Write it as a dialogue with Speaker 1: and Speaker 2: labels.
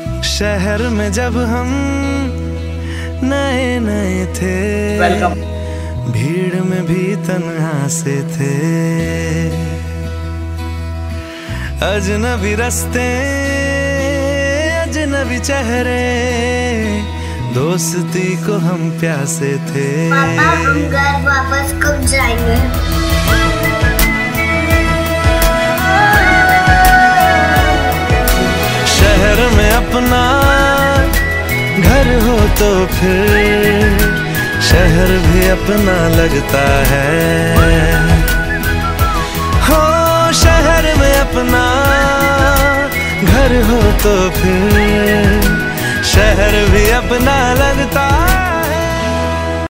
Speaker 1: शहर में जब हम नए नए थे, भीड़ में भी तन्हा से थे। अजनबी रास्ते, अजनबी चेहरे, दोस्ती को हम प्यासे थे।
Speaker 2: पापा हम घर वापस कब जाएंगे?
Speaker 1: शहर में अपना घर हो तो फिर शहर भी अपना लगता है। हो शहर में अपना घर हो तो फिर शहर भी अपना लगता है।